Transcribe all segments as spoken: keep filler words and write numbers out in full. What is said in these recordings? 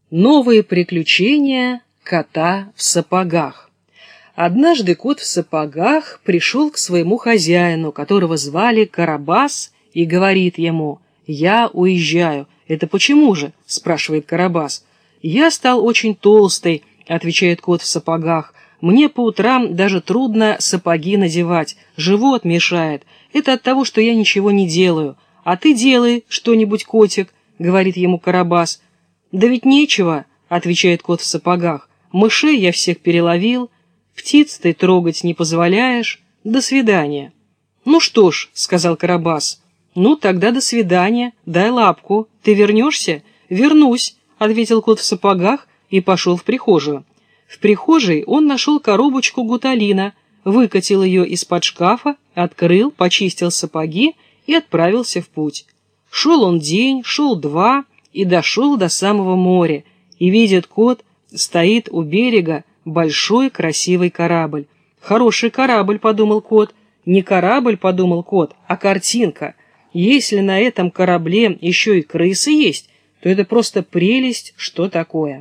Новые приключения кота в сапогах. Однажды кот в сапогах пришел к своему хозяину, которого звали Карабас, и говорит ему: «Я уезжаю». «Это почему же?» – спрашивает Карабас. «Я стал очень толстый», – отвечает кот в сапогах. «Мне по утрам даже трудно сапоги надевать, живот мешает. Это от того, что я ничего не делаю. А ты делай что-нибудь, котик», – говорит ему Карабас. «Да ведь нечего», — отвечает кот в сапогах. «Мышей я всех переловил, птиц ты трогать не позволяешь. До свидания». «Ну что ж», — сказал Карабас, — «ну тогда до свидания, дай лапку. Ты вернешься?» «Вернусь», — ответил кот в сапогах и пошел в прихожую. В прихожей он нашел коробочку гуталина, выкатил ее из-под шкафа, открыл, почистил сапоги и отправился в путь. Шел он день, шел два, и дошел до самого моря, и видит кот, стоит у берега большой красивый корабль. «Хороший корабль», — подумал кот. «Не корабль», — подумал кот, — «а картинка. Если на этом корабле еще и крысы есть, то это просто прелесть, что такое».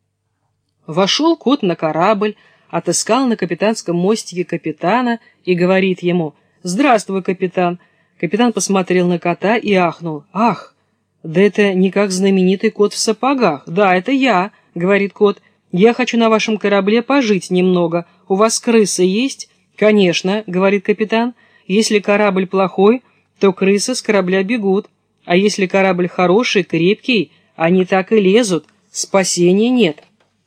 Вошел кот на корабль, отыскал на капитанском мостике капитана и говорит ему: «Здравствуй, капитан». Капитан посмотрел на кота и ахнул. «Ах! Да это не как знаменитый кот в сапогах. Да, это я», — говорит кот. «Я хочу на вашем корабле пожить немного. У вас крысы есть?» «Конечно», — говорит капитан. «Если корабль плохой, то крысы с корабля бегут. А если корабль хороший, крепкий, они так и лезут. Спасения нет».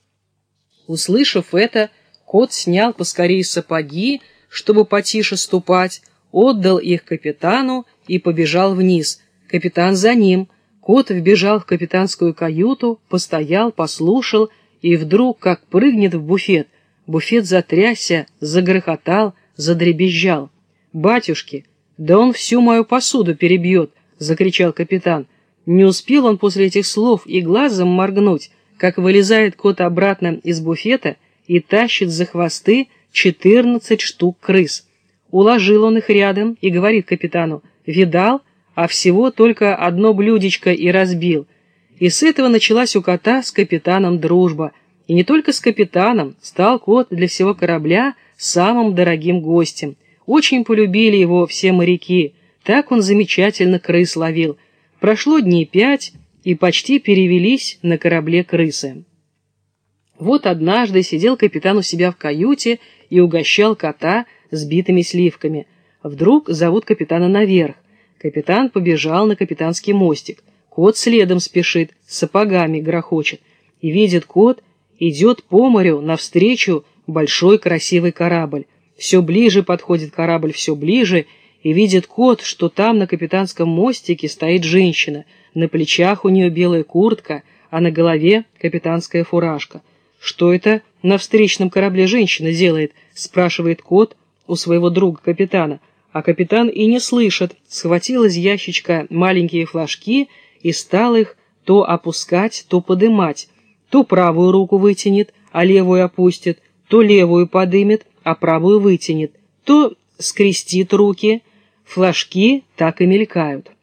Услышав это, кот снял поскорее сапоги, чтобы потише ступать, отдал их капитану и побежал вниз. Капитан за ним. Кот вбежал в капитанскую каюту, постоял, послушал, и вдруг как прыгнет в буфет. Буфет затрясся, загрохотал, задребезжал. «Батюшки, да он всю мою посуду перебьет!» — закричал капитан. Не успел он после этих слов и глазом моргнуть, как вылезает кот обратно из буфета и тащит за хвосты четырнадцать штук крыс. Уложил он их рядом и говорит капитану: «Видал? А всего только одно блюдечко и разбил». И с этого началась у кота с капитаном дружба. И не только с капитаном, стал кот для всего корабля самым дорогим гостем. Очень полюбили его все моряки, так он замечательно крыс ловил. Прошло дней пять, и почти перевелись на корабле крысы. Вот однажды сидел капитан у себя в каюте и угощал кота сбитыми сливками. Вдруг зовут капитана наверх. Капитан побежал на капитанский мостик. Кот следом спешит, сапогами грохочет. И видит кот, идет по морю навстречу большой красивый корабль. Все ближе подходит корабль, все ближе, и видит кот, что там на капитанском мостике стоит женщина. На плечах у нее белая куртка, а на голове капитанская фуражка. «Что это на встречном корабле женщина делает?» — спрашивает кот у своего друга капитана. А капитан и не слышит, схватил из ящичка маленькие флажки и стал их то опускать, то подымать. То правую руку вытянет, а левую опустит, то левую подымет, а правую вытянет, то скрестит руки. Флажки так и мелькают.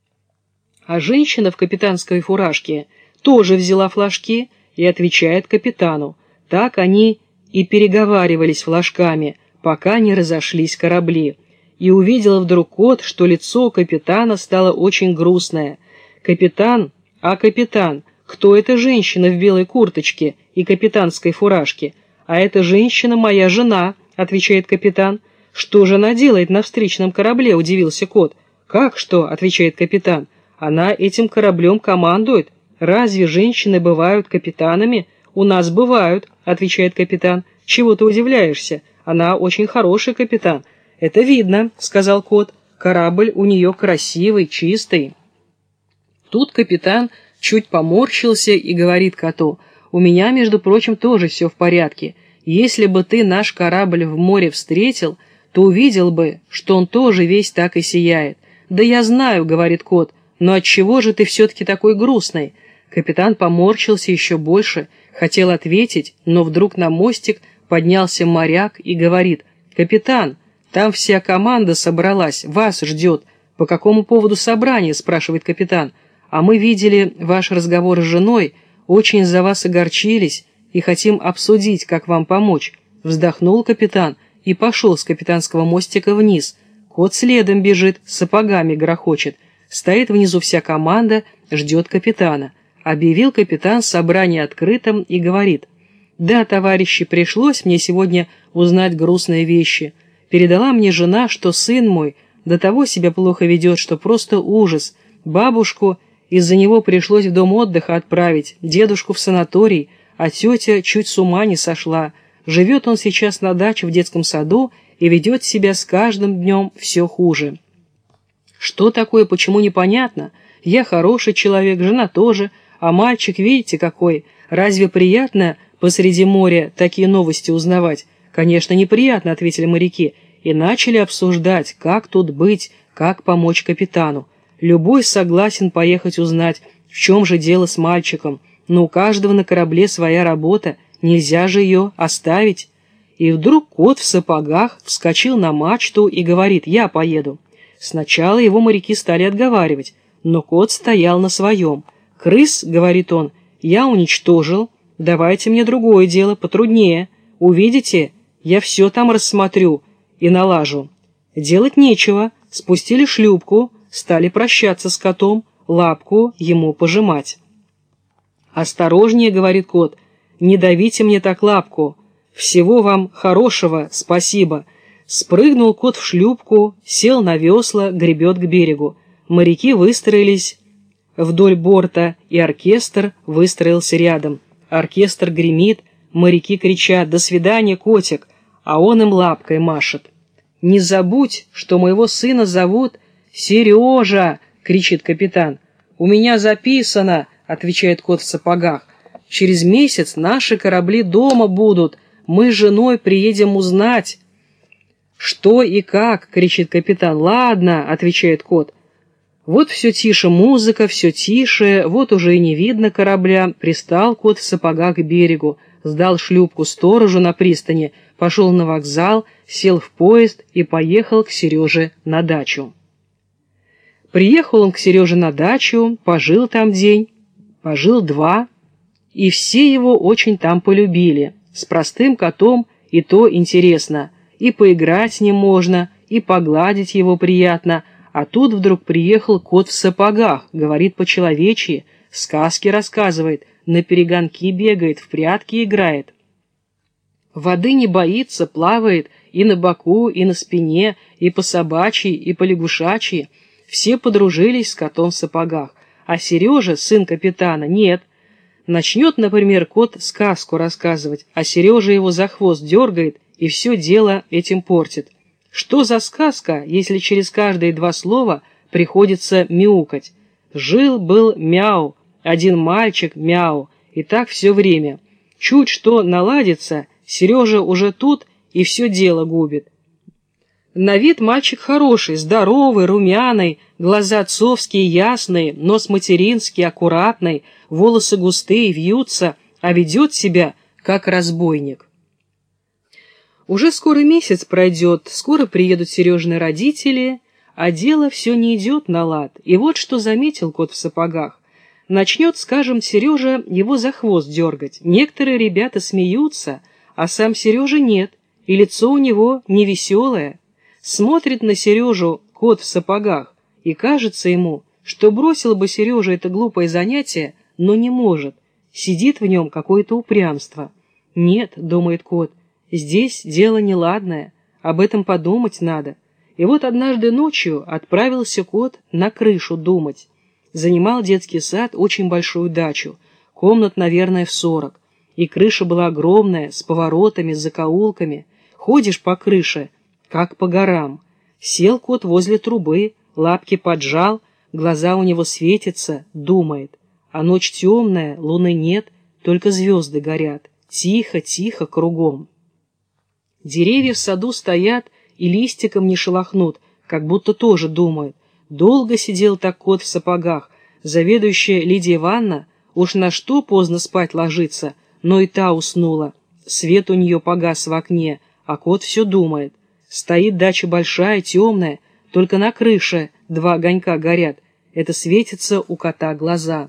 А женщина в капитанской фуражке тоже взяла флажки и отвечает капитану. Так они и переговаривались флажками, пока не разошлись корабли. И увидел вдруг кот, что лицо капитана стало очень грустное. «Капитан, а капитан, кто эта женщина в белой курточке и капитанской фуражке?» «А эта женщина моя жена», — отвечает капитан. «Что же она делает на встречном корабле?» — удивился кот. «Как что?» — отвечает капитан. «Она этим кораблем командует. Разве женщины бывают капитанами?» «У нас бывают», — отвечает капитан. «Чего ты удивляешься? Она очень хороший капитан». «Это видно», — сказал кот. «Корабль у нее красивый, чистый». Тут капитан чуть поморщился и говорит коту: «У меня, между прочим, тоже все в порядке. Если бы ты наш корабль в море встретил, то увидел бы, что он тоже весь так и сияет». «Да я знаю», — говорит кот, — «но отчего же ты все-таки такой грустный?» Капитан поморщился еще больше, хотел ответить, но вдруг на мостик поднялся моряк и говорит: «Капитан, там вся команда собралась, вас ждет». «По какому поводу собрание?» — спрашивает капитан. «А мы видели ваш разговор с женой. Очень за вас огорчились и хотим обсудить, как вам помочь. Вздохнул капитан и пошел с капитанского мостика вниз. Кот следом бежит, сапогами грохочет. Стоит внизу вся команда, ждет капитана. Объявил капитан собрание открытым и говорит: «Да, товарищи, пришлось мне сегодня узнать грустные вещи. Передала мне жена, что сын мой до того себя плохо ведет, что просто ужас. Бабушку из-за него пришлось в дом отдыха отправить, дедушку в санаторий, а тетя чуть с ума не сошла. Живет он сейчас на даче в детском саду и ведет себя с каждым днем все хуже. Что такое, почему непонятно? Я хороший человек, жена тоже, а мальчик, видите, какой? Разве приятно посреди моря такие новости узнавать?» «Конечно, неприятно», — ответили моряки, и начали обсуждать, как тут быть, как помочь капитану. Любой согласен поехать узнать, в чем же дело с мальчиком, но у каждого на корабле своя работа, нельзя же ее оставить. И вдруг кот в сапогах вскочил на мачту и говорит: «Я поеду». Сначала его моряки стали отговаривать, но кот стоял на своем. «Крыс, — говорит он, — я уничтожил, давайте мне другое дело, потруднее. Увидите, я все там рассмотрю и налажу». Делать нечего, спустили шлюпку, стали прощаться с котом, лапку ему пожимать. «Осторожнее, — говорит кот, — не давите мне так лапку. Всего вам хорошего, спасибо». Спрыгнул кот в шлюпку, сел на весла, гребет к берегу. Моряки выстроились вдоль борта, и оркестр выстроился рядом. Оркестр гремит, моряки кричат: «До свидания, котик!» А он им лапкой машет. «Не забудь, что моего сына зовут Сережа!» — кричит капитан. «У меня записано!» — отвечает кот в сапогах. «Через месяц наши корабли дома будут. Мы с женой приедем узнать». «Что и как?» — кричит капитан. «Ладно», — отвечает кот. Вот все тише музыка, все тише, вот уже и не видно корабля. Пристал кот в сапогах к берегу, сдал шлюпку сторожу на пристани, пошел на вокзал, сел в поезд и поехал к Сереже на дачу. Приехал он к Сереже на дачу, пожил там день, пожил два, и все его очень там полюбили. С простым котом и то интересно, и поиграть с ним можно, и погладить его приятно. А тут вдруг приехал кот в сапогах, говорит по-человечьи, сказки рассказывает, на перегонки бегает, в прятки играет. Воды не боится, плавает и на боку, и на спине, и по собачьи, и по лягушачьи. Все подружились с котом в сапогах, а Сережа, сын капитана, нет. Начнет, например, кот сказку рассказывать, а Сережа его за хвост дергает и все дело этим портит. Что за сказка, если через каждые два слова приходится мяукать? Жил-был мяу, один мальчик мяу, и так все время. Чуть что наладится, Сережа уже тут и все дело губит. На вид мальчик хороший, здоровый, румяный, глаза отцовские ясные, нос материнский, аккуратный, волосы густые, вьются, а ведет себя как разбойник. Уже скоро месяц пройдет, скоро приедут Сережины родители, а дело все не идет на лад. И вот что заметил кот в сапогах. Начнет, скажем, Сережа его за хвост дергать. Некоторые ребята смеются, а сам Сережа нет, и лицо у него невеселое. Смотрит на Сережу кот в сапогах, и кажется ему, что бросил бы Сережа это глупое занятие, но не может. Сидит в нем какое-то упрямство. «Нет, — думает кот, — здесь дело неладное, об этом подумать надо». И вот однажды ночью отправился кот на крышу думать. Занимал детский сад очень большую дачу, комнат, наверное, в сорок. И крыша была огромная, с поворотами, с закоулками. Ходишь по крыше, как по горам. Сел кот возле трубы, лапки поджал, глаза у него светятся, думает. А ночь темная, луны нет, только звезды горят. Тихо, тихо кругом. Деревья в саду стоят и листиком не шелохнут, как будто тоже думают. Долго сидел так кот в сапогах. Заведующая Лидия Ивановна уж на что поздно спать ложится, но и та уснула. Свет у нее погас в окне, а кот все думает. Стоит дача большая, темная, только на крыше два огонька горят. Это светятся у кота глаза.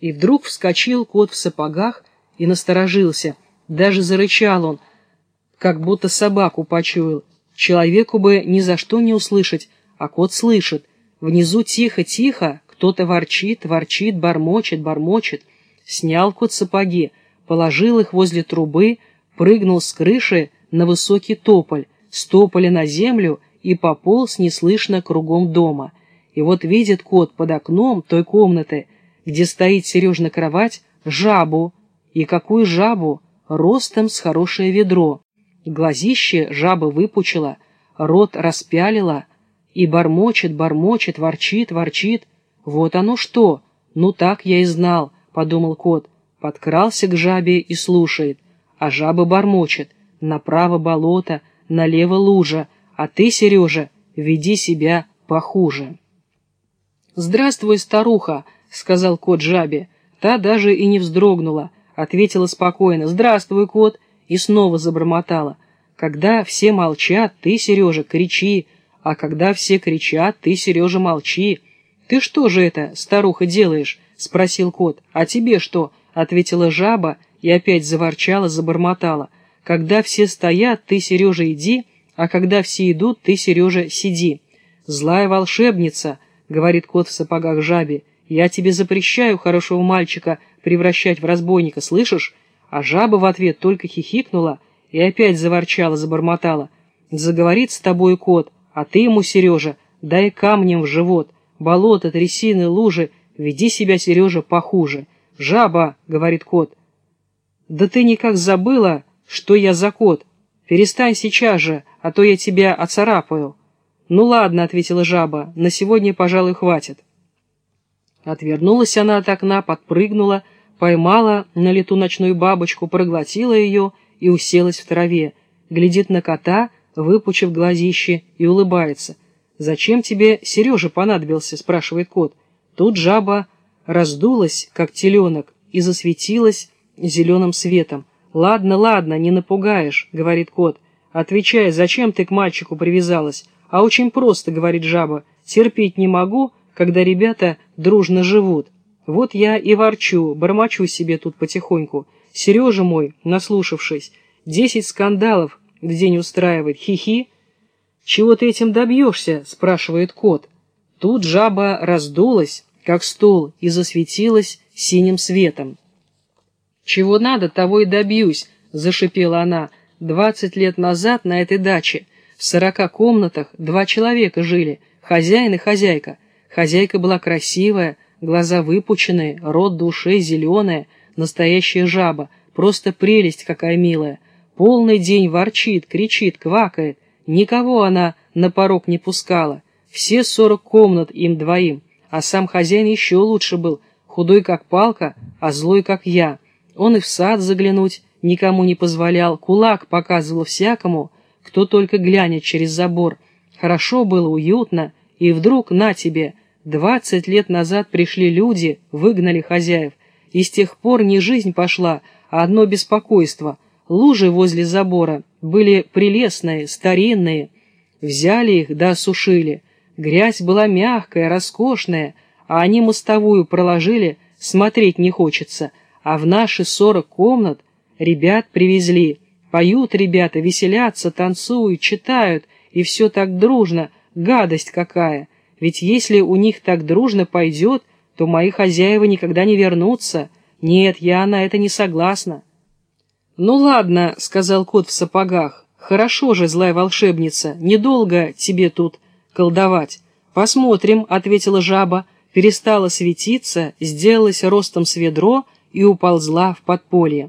И вдруг вскочил кот в сапогах и насторожился. Даже зарычал он, как будто собаку почуял. Человеку бы ни за что не услышать, а кот слышит. Внизу тихо-тихо, кто-то ворчит, ворчит, бормочет, бормочет. Снял кот сапоги, положил их возле трубы, прыгнул с крыши на высокий тополь, с тополя на землю и пополз неслышно кругом дома. И вот видит кот под окном той комнаты, где стоит Сережина кровать, жабу. И какую жабу? Ростом с хорошее ведро. Глазище жаба выпучила, рот распялила, и бормочет, бормочет, ворчит, ворчит. Вот оно что! Ну так я и знал, подумал кот. Подкрался к жабе и слушает. А жаба бормочет. Направо болото, налево лужа, а ты, Сережа, веди себя похуже. «Здравствуй, старуха», — сказал кот жабе. Та даже и не вздрогнула, ответила спокойно: «Здравствуй, кот», и снова забормотала: «Когда все молчат, ты, Сережа, кричи, а когда все кричат, ты, Сережа, молчи». «Ты что же это, старуха, делаешь?» — спросил кот. «А тебе что?» — ответила жаба и опять заворчала, забормотала: «Когда все стоят, ты, Сережа, иди, а когда все идут, ты, Сережа, сиди». «Злая волшебница», — говорит кот в сапогах жабе, — «я тебе запрещаю хорошего мальчика превращать в разбойника, слышишь?» А жаба в ответ только хихикнула и опять заворчала, забормотала: «Заговорит с тобой кот, а ты ему, Сережа, дай камнем в живот. Болото, трясины, лужи, веди себя, Сережа, похуже». «Жаба», — говорит кот, — «да ты никак забыла, что я за кот. Перестань сейчас же, а то я тебя оцарапаю». «Ну ладно», — ответила жаба, — «на сегодня, пожалуй, хватит». Отвернулась она от окна, подпрыгнула, поймала на лету ночную бабочку, проглотила ее и уселась в траве, глядит на кота, выпучив глазище, и улыбается. «Зачем тебе Сережа понадобился?» — спрашивает кот. Тут жаба раздулась, как теленок, и засветилась зеленым светом. «Ладно, ладно, не напугаешь», — говорит кот. «Отвечай, зачем ты к мальчику привязалась?» «А очень просто», — говорит жаба, — «терпеть не могу, когда ребята дружно живут. Вот я и ворчу, бормочу себе тут потихоньку. Сережа мой, наслушавшись, десять скандалов в день устраивает, хи-хи». «Чего ты этим добьешься?» — спрашивает кот. Тут жаба раздулась, как стол, и засветилась синим светом. «Чего надо, того и добьюсь», — зашипела она. «Двадцать лет назад на этой даче в сорока комнатах два человека жили, хозяин и хозяйка. Хозяйка была красивая, глаза выпученные, рот до ушей зеленая, настоящая жаба, просто прелесть какая милая. Полный день ворчит, кричит, квакает. Никого она на порог не пускала. Все сорок комнат им двоим, а сам хозяин еще лучше был, худой как палка, а злой как я. Он и в сад заглянуть никому не позволял, кулак показывал всякому, кто только глянет через забор. Хорошо было, уютно, и вдруг на тебе, двадцать лет назад пришли люди, выгнали хозяев, и с тех пор не жизнь пошла, а одно беспокойство. Лужи возле забора были прелестные, старинные, взяли их да осушили. Грязь была мягкая, роскошная, а они мостовую проложили, смотреть не хочется, а в наши сорок комнат ребят привезли. Поют ребята, веселятся, танцуют, читают, и все так дружно, гадость какая. Ведь если у них так дружно пойдет, то мои хозяева никогда не вернутся. Нет, я на это не согласна». «Ну ладно», — сказал кот в сапогах, — «хорошо же, злая волшебница, недолго тебе тут колдовать». «Посмотрим», — ответила жаба, перестала светиться, сделалась ростом с ведро и уползла в подполье.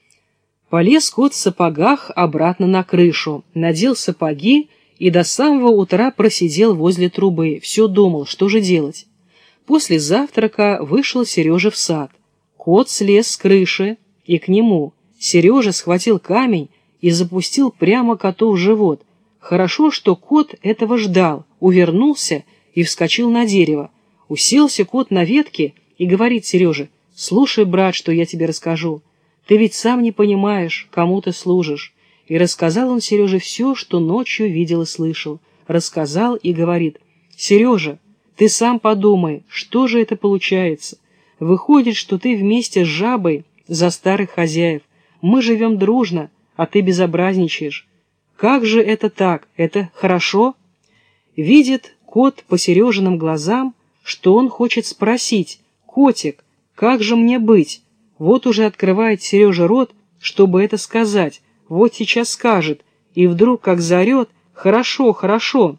Полез кот в сапогах обратно на крышу, надел сапоги и до самого утра просидел возле трубы, все думал, что же делать. После завтрака вышел Сережа в сад. Кот слез с крыши и к нему. Сережа схватил камень и запустил прямо коту в живот. Хорошо, что кот этого ждал, увернулся и вскочил на дерево. Уселся кот на ветке и говорит Сереже: «Слушай, брат, что я тебе расскажу. Ты ведь сам не понимаешь, кому ты служишь». И рассказал он Сереже все, что ночью видел и слышал. Рассказал и говорит: «Сережа, ты сам подумай, что же это получается? Выходит, что ты вместе с жабой за старых хозяев. Мы живем дружно, а ты безобразничаешь. Как же это так? Это хорошо?» Видит кот по Сережиным глазам, что он хочет спросить: «Котик, как же мне быть?» Вот уже открывает Сережа рот, чтобы это сказать. Вот сейчас скажет, и вдруг как заорет: «Хорошо, хорошо!»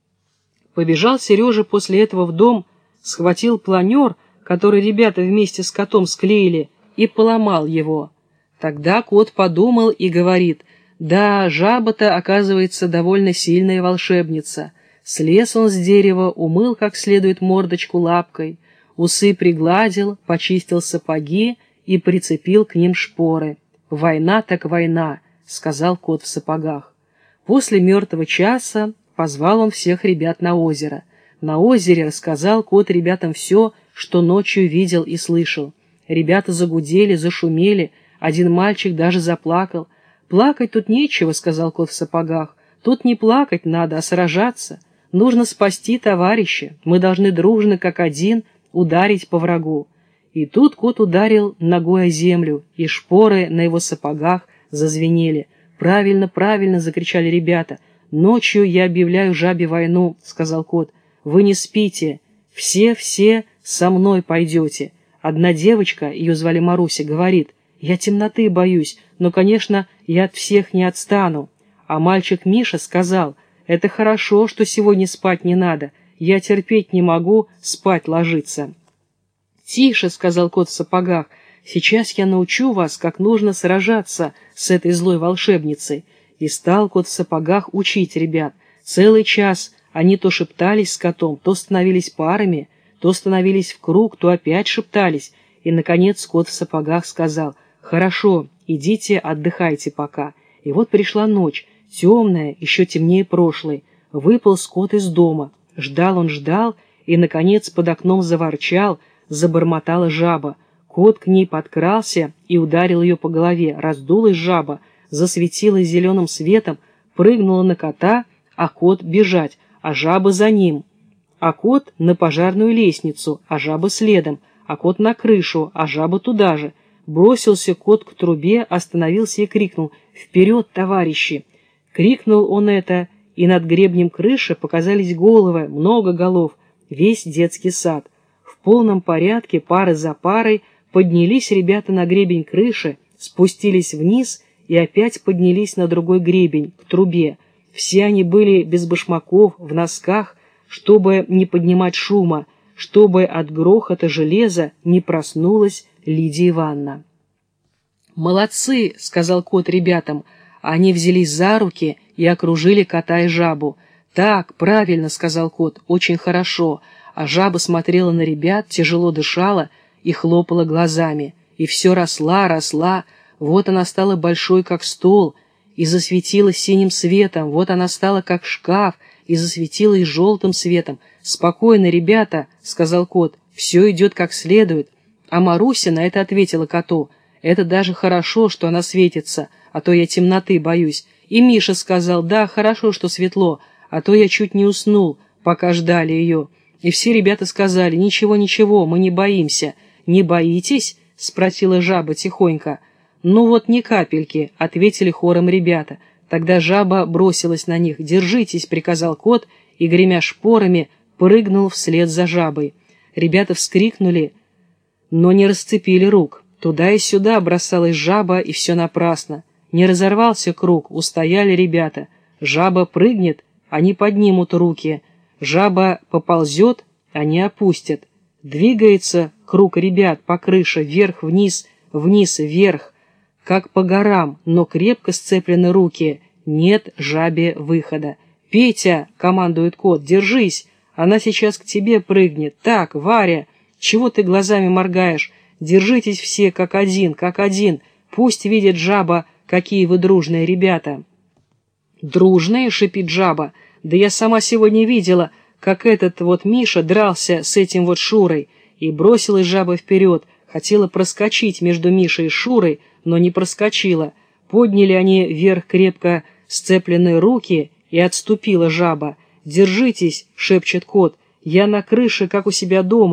Побежал Сережа после этого в дом, схватил планер, который ребята вместе с котом склеили, и поломал его. Тогда кот подумал и говорит: «Да, жаба-то, оказывается, довольно сильная волшебница». Слез он с дерева, умыл как следует мордочку лапкой, усы пригладил, почистил сапоги и прицепил к ним шпоры. «Война так война», — сказал кот в сапогах. После мертвого часа позвал он всех ребят на озеро. На озере рассказал кот ребятам все, что ночью видел и слышал. Ребята загудели, зашумели, один мальчик даже заплакал. «Плакать тут нечего», — сказал кот в сапогах. «Тут не плакать надо, а сражаться. Нужно спасти товарища. Мы должны дружно, как один, ударить по врагу». И тут кот ударил ногой о землю, и шпоры на его сапогах зазвенели. «Правильно, правильно!» — закричали ребята. «Ночью я объявляю жабе войну», — сказал кот. «Вы не спите. Все-все со мной пойдете». Одна девочка, ее звали Маруся, говорит: «Я темноты боюсь, но, конечно, я от всех не отстану». А мальчик Миша сказал: «Это хорошо, что сегодня спать не надо. Я терпеть не могу спать ложиться». «Тише», — сказал кот в сапогах, — «сейчас я научу вас, как нужно сражаться с этой злой волшебницей». И стал кот в сапогах учить ребят. Целый час они то шептались с котом, то становились парами, то становились в круг, то опять шептались. И, наконец, кот в сапогах сказал: «Хорошо, идите отдыхайте пока». И вот пришла ночь, темная, еще темнее прошлой. Выполз кот из дома. Ждал он, ждал, и, наконец, под окном заворчал, забормотала жаба. Кот к ней подкрался и ударил ее по голове. Раздулась жаба, засветилась зеленым светом, прыгнула на кота, а кот бежать, а жаба за ним. А кот на пожарную лестницу, а жаба следом, а кот на крышу, а жаба туда же. Бросился кот к трубе, остановился и крикнул: «Вперед, товарищи!» Крикнул он это, и над гребнем крыши показались головы, много голов, весь детский сад. В полном порядке, пары за парой, поднялись ребята на гребень крыши, спустились вниз и опять поднялись на другой гребень, к трубе. Все они были без башмаков, в носках, чтобы не поднимать шума, чтобы от грохота железа не проснулась Лидия Ивановна. «Молодцы», — сказал кот ребятам. Они взялись за руки и окружили кота и жабу. «Так, правильно», — сказал кот, — «очень хорошо». А жаба смотрела на ребят, тяжело дышала и хлопала глазами. И все росла, росла, вот она стала большой, как стол, и засветилась синим светом, вот она стала, как шкаф, и засветилась желтым светом. «Спокойно, ребята», — сказал кот, — «все идет как следует». А Маруся на это ответила коту: «Это даже хорошо, что она светится, а то я темноты боюсь». И Миша сказал: «Да, хорошо, что светло, а то я чуть не уснул, пока ждали ее». И все ребята сказали: «Ничего, ничего, мы не боимся». «Не боитесь?» — спросила жаба тихонько. «Ну вот ни капельки», — ответили хором ребята. Тогда жаба бросилась на них. «Держитесь», — приказал кот, и, гремя шпорами, прыгнул вслед за жабой. Ребята вскрикнули, но не расцепили рук. Туда и сюда бросалась жаба, и все напрасно. Не разорвался круг, устояли ребята. Жаба прыгнет, они поднимут руки. Жаба поползет, они опустят. Двигается круг ребят по крыше, вверх-вниз, вниз-вверх, как по горам, но крепко сцеплены руки. Нет жабе выхода. «Петя!» — командует кот. «Держись! Она сейчас к тебе прыгнет. Так, Варя, чего ты глазами моргаешь? Держитесь все как один, как один. Пусть видит жаба, какие вы дружные ребята». «Дружные?» — шипит жаба. «Да я сама сегодня видела, как этот вот Миша дрался с этим вот Шурой». И бросилась жаба вперед, хотела проскочить между Мишей и Шурой, но не проскочила. Подняли они вверх крепко сцепленные руки, и отступила жаба. «Держитесь!» — шепчет кот. «Я на крыше, как у себя дома,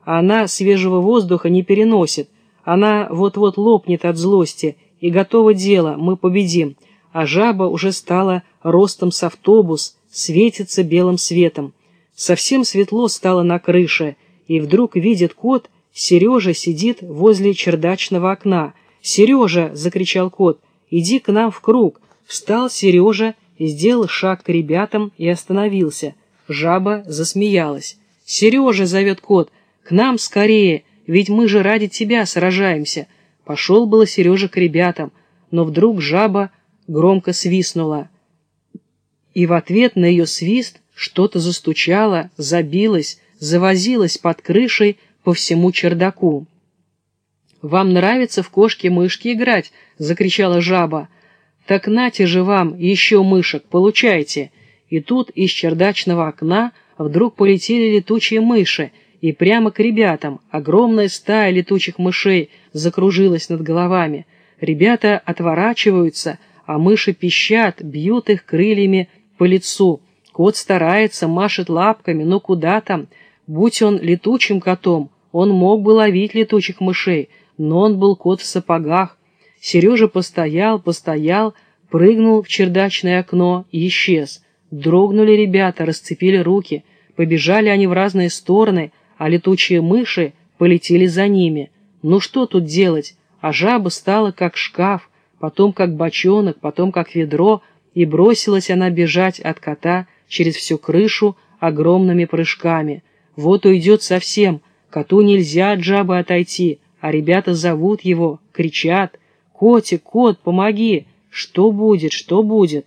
а она свежего воздуха не переносит. Она вот-вот лопнет от злости, и готово дело, мы победим. А жаба уже стала ростом с автобус, светится белым светом. Совсем светло стало на крыше, и вдруг видит кот, Сережа сидит возле чердачного окна. «Сережа!» — закричал кот. «Иди к нам в круг!» Встал Сережа, сделал шаг к ребятам и остановился. Жаба засмеялась. «Сережа!» — зовет кот. «К нам скорее, ведь мы же ради тебя сражаемся!» Пошел было Сережа к ребятам, но вдруг жаба громко свистнула. И в ответ на ее свист что-то застучало, забилось, завозилось под крышей по всему чердаку. «Вам нравится в кошки-мышки играть?» — закричала жаба. «Так нате же вам еще мышек, получайте!» И тут из чердачного окна вдруг полетели летучие мыши, и прямо к ребятам огромная стая летучих мышей закружилась над головами. Ребята отворачиваются, а мыши пищат, бьют их крыльями по лицу. Кот старается, машет лапками, но куда там? Будь он летучим котом, он мог бы ловить летучих мышей, но он был кот в сапогах. Сережа постоял, постоял, прыгнул в чердачное окно и исчез. Дрогнули ребята, расцепили руки, побежали они в разные стороны, а летучие мыши полетели за ними. Ну что тут делать? А жаба стала как шкаф, потом как бочонок, потом как ведро, и бросилась она бежать от кота через всю крышу огромными прыжками. Вот уйдет совсем, коту нельзя от жабы отойти, а ребята зовут его, кричат: «Котик, кот, помоги! Что будет, что будет?»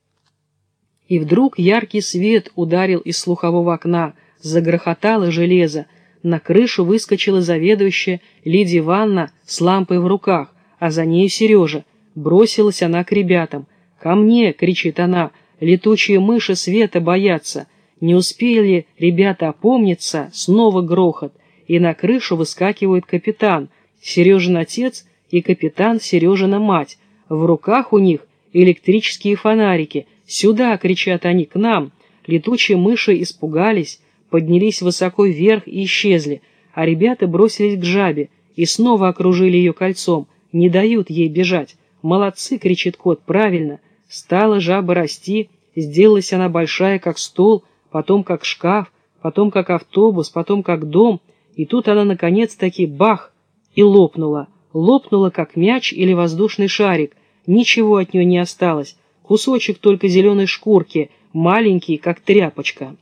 И вдруг яркий свет ударил из слухового окна, загрохотало железо, на крышу выскочила заведующая Лидия Ивановна с лампой в руках, а за ней Сережа. Бросилась она к ребятам. «Ко мне!» — кричит она. «Летучие мыши света боятся!» Не успели ребята опомниться, снова грохот, и на крышу выскакивает капитан, Сережин отец и капитан Сережина мать. В руках у них электрические фонарики. «Сюда!» — кричат они, «к нам!» Летучие мыши испугались, поднялись высоко вверх и исчезли, а ребята бросились к жабе и снова окружили ее кольцом, не дают ей бежать. «Молодцы!» — кричит кот, «правильно!» Стала жаба расти, сделалась она большая, как стол, потом как шкаф, потом как автобус, потом как дом, и тут она наконец-таки бах и лопнула. Лопнула, как мяч или воздушный шарик, ничего от нее не осталось, кусочек только зеленой шкурки, маленький, как тряпочка.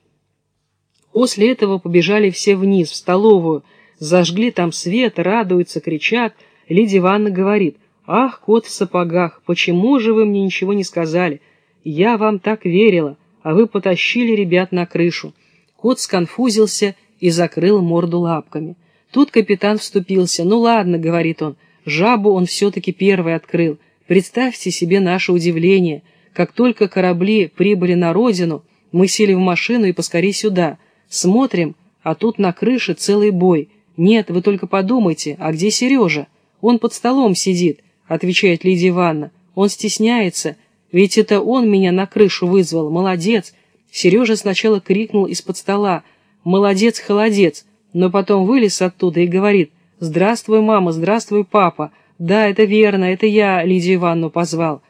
После этого побежали все вниз, в столовую, зажгли там свет, радуются, кричат. Лидия Ивановна говорит: «Ах, кот в сапогах, почему же вы мне ничего не сказали? Я вам так верила, а вы потащили ребят на крышу». Кот сконфузился и закрыл морду лапками. Тут капитан вступился. «Ну ладно», — говорит он, — «жабу он все-таки первый открыл. Представьте себе наше удивление. Как только корабли прибыли на родину, мы сели в машину и поскорей сюда. Смотрим, а тут на крыше целый бой. Нет, вы только подумайте, а где Сережа? Он под столом сидит», — отвечает Лидия Ивановна. «Он стесняется, ведь это он меня на крышу вызвал. Молодец!» Сережа сначала крикнул из-под стола: «Молодец, холодец!», но потом вылез оттуда и говорит: «Здравствуй, мама, здравствуй, папа. Да, это верно, это я Лидию Ивановну позвал».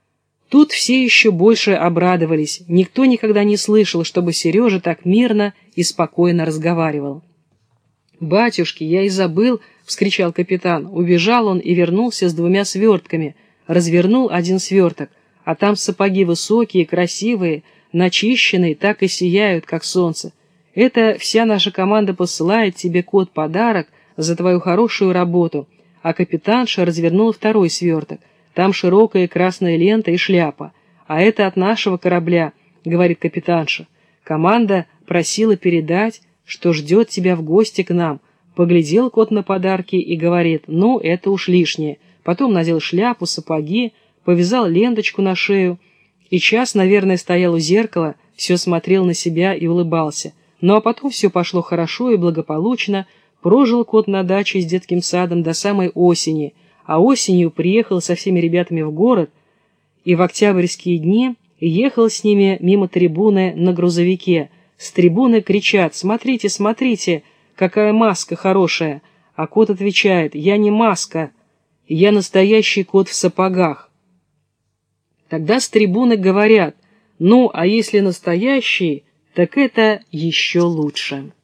Тут все еще больше обрадовались. Никто никогда не слышал, чтобы Сережа так мирно и спокойно разговаривал. «Батюшки, я и забыл!» — вскричал капитан. Убежал он и вернулся с двумя свертками. Развернул один сверток, а там сапоги высокие, красивые, начищенные, так и сияют, как солнце. «Это вся наша команда посылает тебе, кот, подарок за твою хорошую работу». А капитанша развернула второй сверток. Там широкая красная лента и шляпа. «А это от нашего корабля», — говорит капитанша. «Команда просила передать, что ждет тебя в гости к нам». Поглядел кот на подарки и говорит: «Ну, это уж лишнее». Потом надел шляпу, сапоги, повязал ленточку на шею и час, наверное, стоял у зеркала, все смотрел на себя и улыбался. Ну а потом все пошло хорошо и благополучно. Прожил кот на даче с детским садом до самой осени, а осенью приехал со всеми ребятами в город и в октябрьские дни ехал с ними мимо трибуны на грузовике. С трибуны кричат: «Смотрите, смотрите, какая маска хорошая, а кот отвечает: я не маска, я настоящий кот в сапогах. Тогда с трибуны говорят: ну, а если настоящий, так это еще лучше.